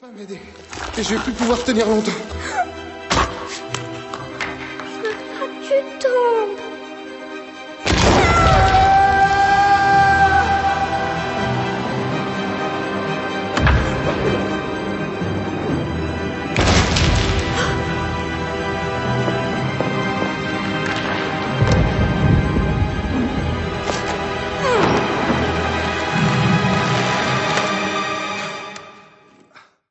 m'aider. Et je vais plus pouvoir tenir longtemps. Tu tombes.